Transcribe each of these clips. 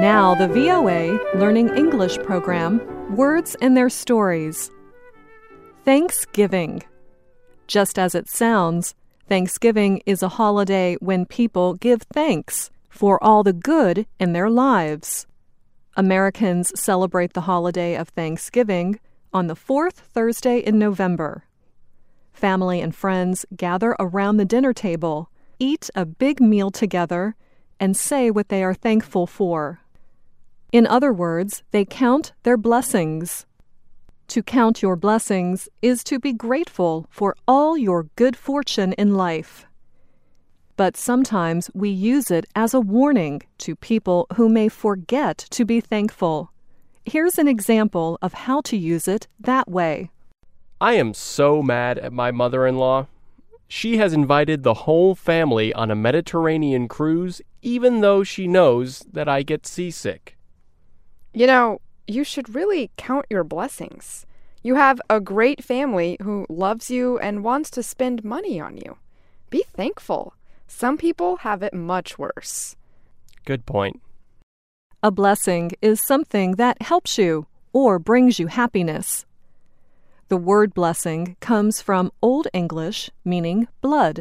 Now the VOA Learning English program, Words and Their Stories. Thanksgiving. Just as it sounds, Thanksgiving is a holiday when people give thanks for all the good in their lives. Americans celebrate the holiday of Thanksgiving on the fourth Thursday in November. Family and friends gather around the dinner table, eat a big meal together, and say what they are thankful for. In other words, they count their blessings. To count your blessings is to be grateful for all your good fortune in life. But sometimes we use it as a warning to people who may forget to be thankful. Here's an example of how to use it that way. I am so mad at my mother-in-law. She has invited the whole family on a Mediterranean cruise, even though she knows that I get seasick. You know, you should really count your blessings. You have a great family who loves you and wants to spend money on you. Be thankful. Some people have it much worse. Good point. A blessing is something that helps you or brings you happiness. The word blessing comes from Old English, meaning blood.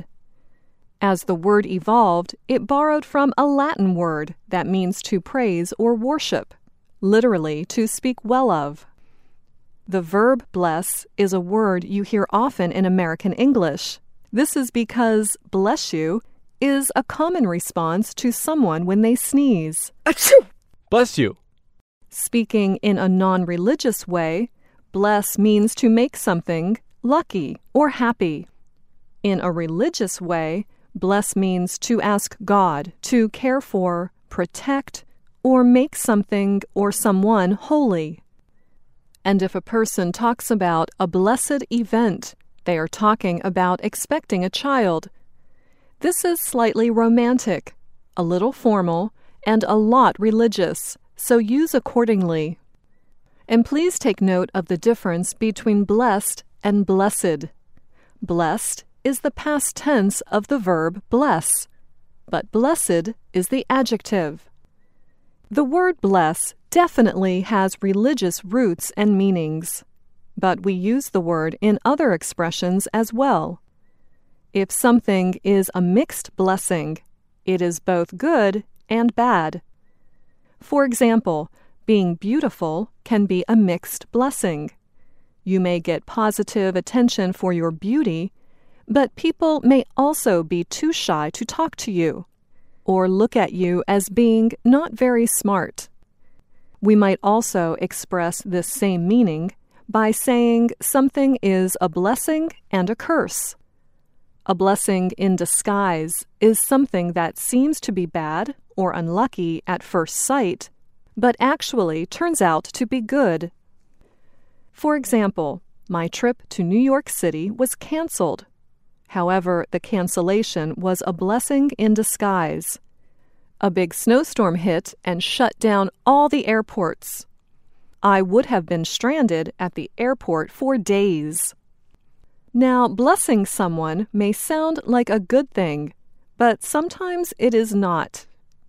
As the word evolved, it borrowed from a Latin word that means to praise or worship, literally to speak well of. The verb bless is a word you hear often in American English. This is because bless you is a common response to someone when they sneeze. Achoo! Bless you. Speaking in a non-religious way, bless means to make something lucky or happy. In a religious way, bless means to ask God to care for, protect, or make something or someone holy. And if a person talks about a blessed event, they are talking about expecting a child. This is slightly romantic, a little formal, and a lot religious, so use accordingly. And please take note of the difference between blessed and blessed. Blessed is the past tense of the verb bless, but blessed is the adjective. The word bless definitely has religious roots and meanings, but we use the word in other expressions as well. If something is a mixed blessing, it is both good and bad. For example, being beautiful can be a mixed blessing. You may get positive attention for your beauty, but people may also be too shy to talk to you, or look at you as being not very smart. We might also express this same meaning by saying something is a blessing and a curse. A blessing in disguise is something that seems to be bad or unlucky at first sight, but actually turns out to be good. For example, my trip to New York City was canceled. However, the cancellation was a blessing in disguise. A big snowstorm hit and shut down all the airports. I would have been stranded at the airport for days. Now, blessing someone may sound like a good thing, but sometimes it is not.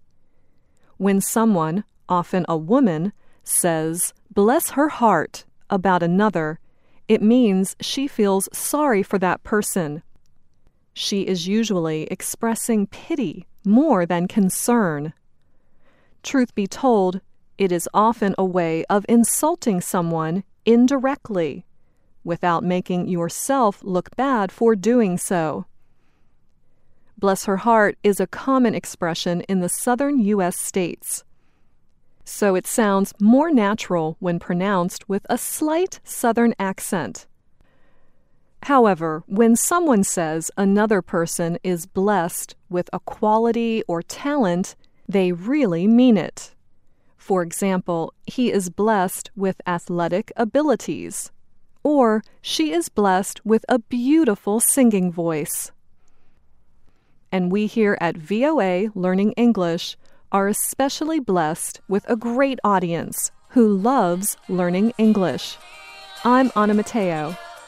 When someone, often a woman, says, "bless her heart," about another, it means she feels sorry for that person. She is usually expressing pity more than concern. Truth be told, it is often a way of insulting someone indirectly, without making yourself look bad for doing so. Bless her heart is a common expression in the southern U.S. states, so it sounds more natural when pronounced with a slight southern accent. However, when someone says another person is blessed with a quality or talent, they really mean it. For example, he is blessed with athletic abilities, or she is blessed with a beautiful singing voice. And we here at VOA Learning English are especially blessed with a great audience who loves learning English. I'm Anna Mateo.